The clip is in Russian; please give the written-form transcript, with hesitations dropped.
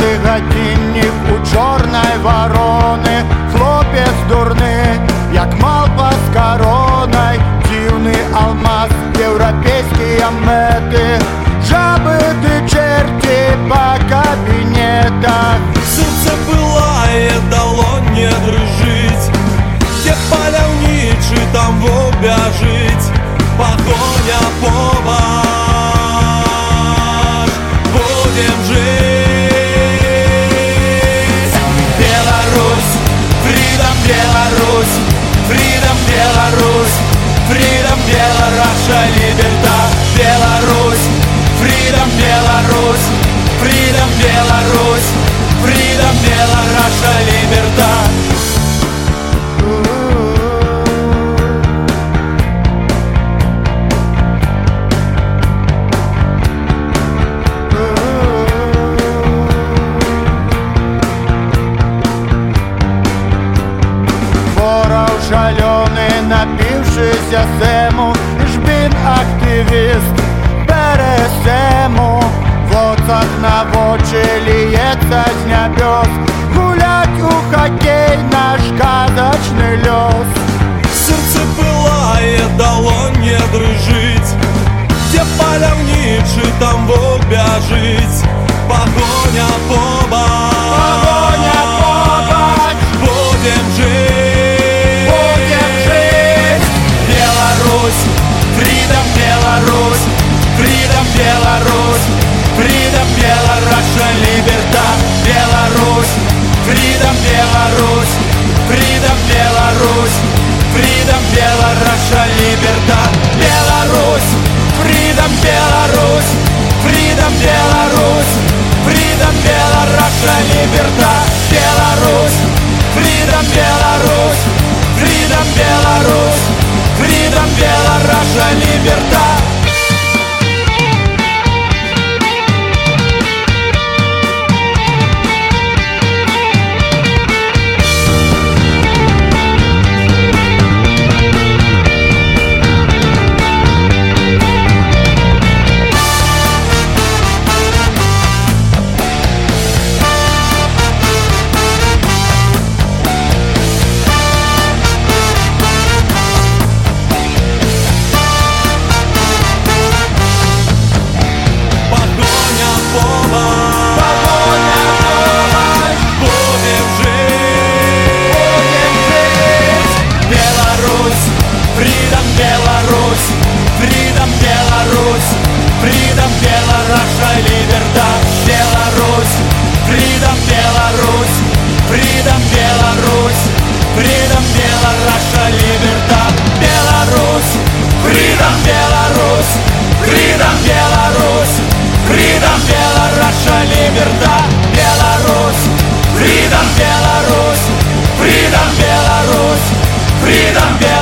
годинник у чорної ворони, хлопець дурний, як малпа з короною, дивний алмаз, європейські мети, жаби ти черти по кабінетах. Серце пилає, долонь дрижить, де паляўнічы там вобяжить, погоня побач, будем жить. Беларусь, freedom Беларусь, freedom Беларусь, freedom Беларусь, либерта. Беларусь, freedom Беларусь, freedom Беларусь, freedom Беларусь, либерта. Шалёный, напившийся сему, жбін активіст бере сему, в оцах навочі ліється з небес, гулять у хоккей наш казочний лёс. Серце пилає, долонь дрижить, де паляўнічы там вобяжить, погоня побач, Погоня побач, будем жить. будем жить. Беларусь, freedom Беларусь, freedom Беларусь, freedom Беларусь, либерта. Беларусь, freedom Беларусь, freedom Беларусь, freedom Беларусь, либерта. Беларусь, freedom Беларусь, freedom Беларусь, freedom Беларусь, либерта. Беларусь, freedom Беларусь, freedom Беларусь, freedom Беларусь, либерта. Freedom Беларусь, freedom Беларусь, либерта. Беларусь, freedom Беларусь, freedom Беларусь, freedom Беларусь, либерта. Беларусь, freedom Беларусь, freedom Беларусь, freedom Беларусь, либерта. Беларусь, freedom Беларусь, freedom Беларусь, freedom Беларусь.